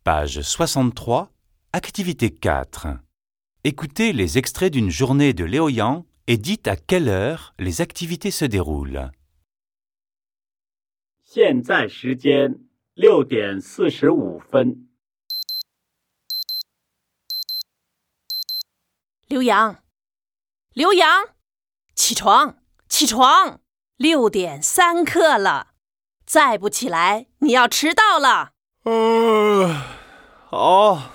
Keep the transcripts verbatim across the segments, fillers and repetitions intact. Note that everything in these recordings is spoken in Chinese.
Page soixante-trois, activité quatre. Écoutez les extraits d'une journée de Léo Yan et dites à quelle heure les activités se déroulent. 现在时间六点四十五分。 刘洋，刘洋，起床，起床！六点三刻了，再不起来，你要迟到了。 呃，好。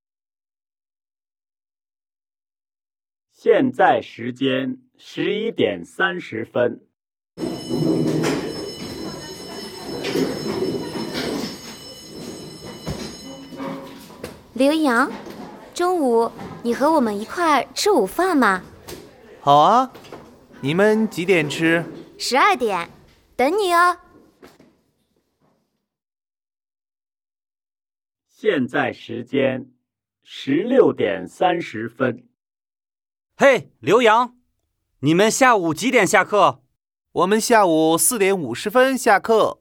现在时间十一点三十分。 刘洋，中午你和我们一块吃午饭吗？ 好啊，你们几点吃？ 十二点，等你哦。 现在时间十六点三十分。 嘿，刘洋，你们下午几点下课？ 我们下午四点五十分下课。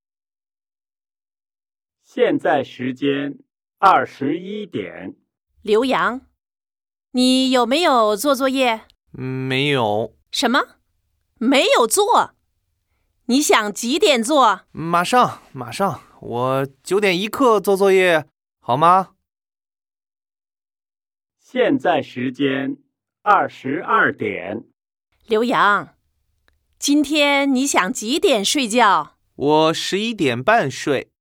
现在时间二十一点。 刘洋，你有没有做作业？ 没有。 什么？没有做？你想几点做？ 马上，马上，我九点一刻做作业，好吗？ 现在时间二十二点。 刘洋，今天你想几点睡觉？ 我十一点半睡。